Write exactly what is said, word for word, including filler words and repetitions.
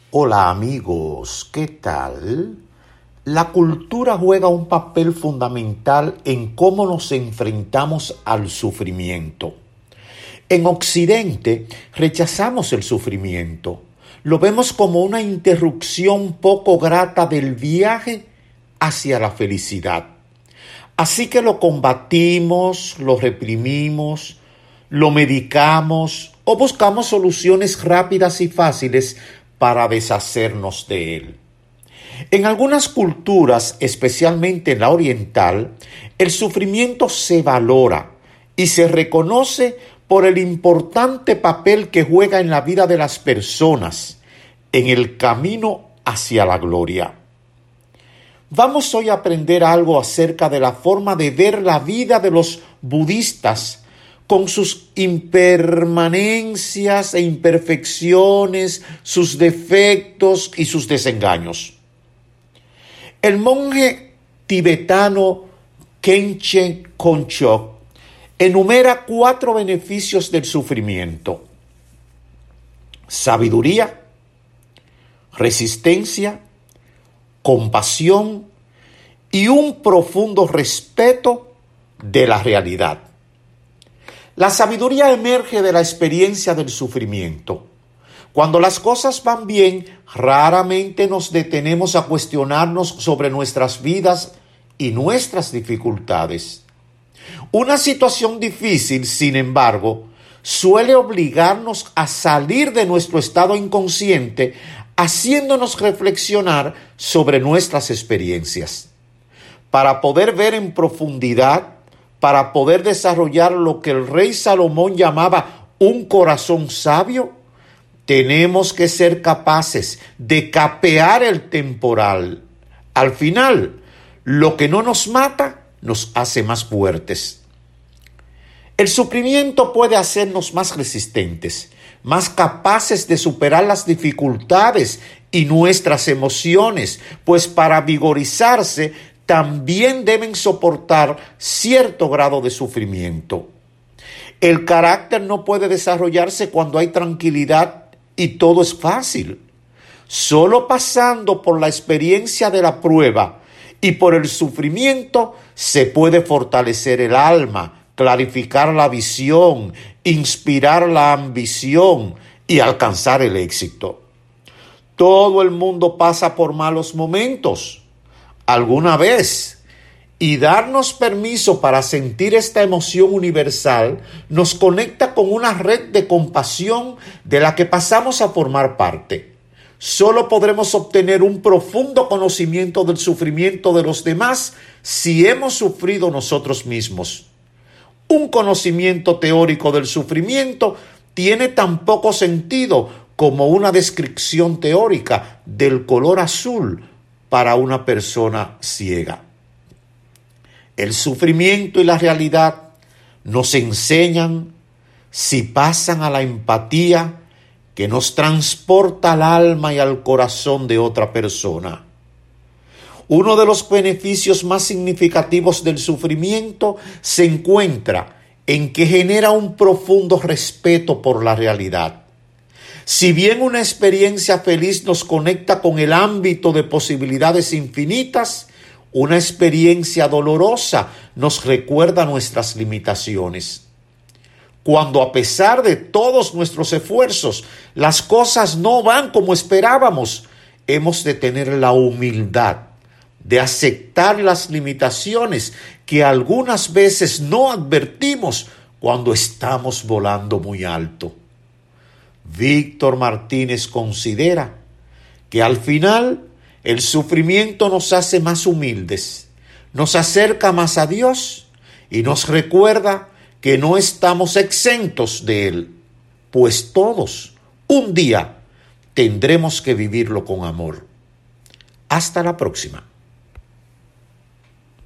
Hola amigos, ¿qué tal? La cultura juega un papel fundamental en cómo nos enfrentamos al sufrimiento. En Occidente rechazamos el sufrimiento. Lo vemos como una interrupción poco grata del viaje hacia la felicidad. Así que lo combatimos, lo reprimimos, lo medicamos o buscamos soluciones rápidas y fáciles para deshacernos de él. En algunas culturas, especialmente en la oriental, el sufrimiento se valora y se reconoce por el importante papel que juega en la vida de las personas, en el camino hacia la gloria. Vamos hoy a aprender algo acerca de la forma de ver la vida de los budistas con sus impermanencias e imperfecciones, sus defectos y sus desengaños. El monje tibetano Khenchen Khonchok enumera cuatro beneficios del sufrimiento: sabiduría, resistencia, compasión y un profundo respeto de la realidad. La sabiduría emerge de la experiencia del sufrimiento. Cuando las cosas van bien, raramente nos detenemos a cuestionarnos sobre nuestras vidas y nuestras dificultades. Una situación difícil, sin embargo, suele obligarnos a salir de nuestro estado inconsciente, haciéndonos reflexionar sobre nuestras experiencias. Para poder ver en profundidad, para poder desarrollar lo que el rey Salomón llamaba un corazón sabio, tenemos que ser capaces de capear el temporal. Al final, lo que no nos mata nos hace más fuertes. El sufrimiento puede hacernos más resistentes, más capaces de superar las dificultades y nuestras emociones, pues para vigorizarse también deben soportar cierto grado de sufrimiento. El carácter no puede desarrollarse cuando hay tranquilidad y todo es fácil. Solo pasando por la experiencia de la prueba y por el sufrimiento se puede fortalecer el alma, clarificar la visión, inspirar la ambición y alcanzar el éxito. Todo el mundo pasa por malos momentos alguna vez, y darnos permiso para sentir esta emoción universal nos conecta con una red de compasión de la que pasamos a formar parte. Solo podremos obtener un profundo conocimiento del sufrimiento de los demás si hemos sufrido nosotros mismos. Un conocimiento teórico del sufrimiento tiene tan poco sentido como una descripción teórica del color azul para una persona ciega. El sufrimiento y la realidad nos enseñan, si pasan a la empatía, que nos transporta al alma y al corazón de otra persona. Uno de los beneficios más significativos del sufrimiento se encuentra en que genera un profundo respeto por la realidad. Si bien una experiencia feliz nos conecta con el ámbito de posibilidades infinitas, una experiencia dolorosa nos recuerda nuestras limitaciones. Cuando a pesar de todos nuestros esfuerzos, las cosas no van como esperábamos, hemos de tener la humildad de aceptar las limitaciones que algunas veces no advertimos cuando estamos volando muy alto. Víctor Martínez considera que al final el sufrimiento nos hace más humildes, nos acerca más a Dios y nos recuerda que no estamos exentos de Él, pues todos un día tendremos que vivirlo con amor. Hasta la próxima.